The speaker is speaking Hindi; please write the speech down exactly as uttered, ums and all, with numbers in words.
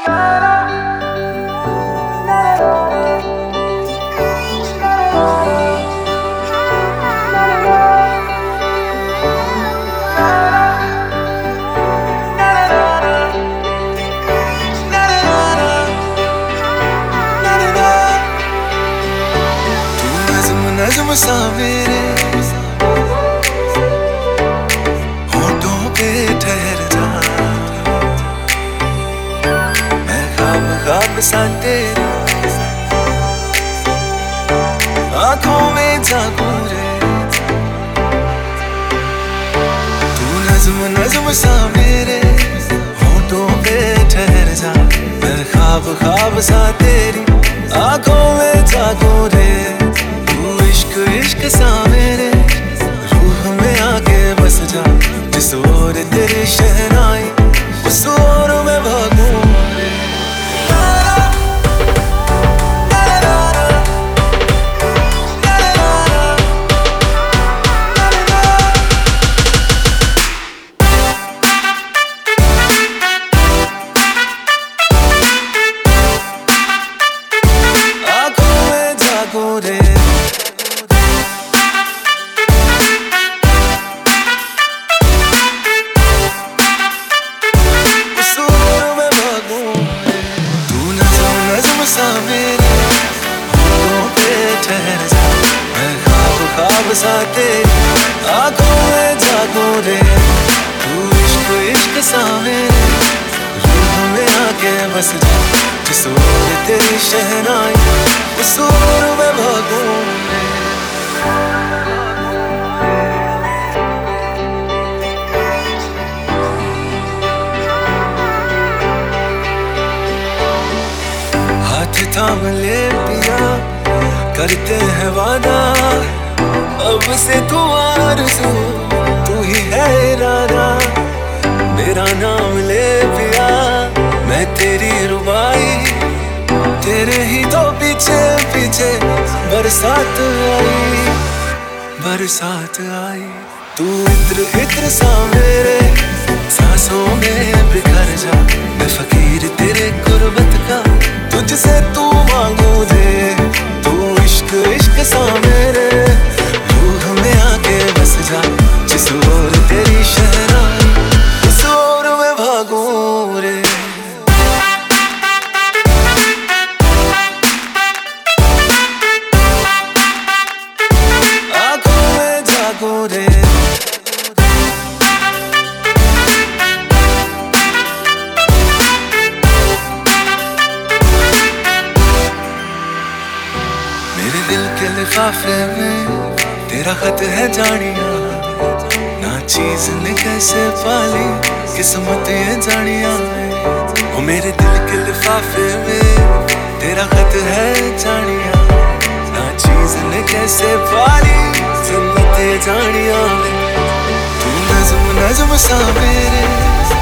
नज़्म सा मेरे होठों पे ठहर जा, मैं ख्वाब ख्वाब सा तेरे आँखों में जागूं रे। तू नज़्म नज़्म सा मेरे होठों पे ठहर जा, मैं ख्वाब ख्वाब सा तेरी आँखों में जागूं रे। इश्क इश्क सा मेरे रूह में आके बस जा, जिस ओर तेरी शहनाई उस ओर मैं भागूं रे। आँखों में जागूं रे, सा मेरे होठों पे ठहर जा, मैं ख्वाब ख्वाब सा तेरी आँखों में जागूं रे। तू इश्क इश्क सा मेरे रूह में आके बस जा, जिस ओर तेरी शहनाई उस ओर मैं भागूं रे। थाम ले पिया करते हैं वादा, अब से तू आरज़ू तू ही है इरादा। मेरा नाम ले पिया मैं तेरी रुबाई, तेरे ही तो पीछे पीछे बरसात आई बरसात आई। तू इत्र इत्र सा मेरे सांसों में बिखर जा, मैं फकीर तेरे गुर्बत का तुझसे तू मांगू दे। तू इश्क इश्क सा मेरे रूह में आके बस जा, जिस ओर तेरी शहनाई उस ओर मैं भागूं रे। आँखों में जागूं रे, दिल के लिफाफे में तेरा खत है जानिया, ना चीज ने कैसे पाली किस्मत ये जानिया। वो मेरे दिल के लिफाफे में तेरा खत है जानिया, ना चीज ने कैसे पाली किस्मत ये जानिया। तू नज़्म नज़्म सा मेरे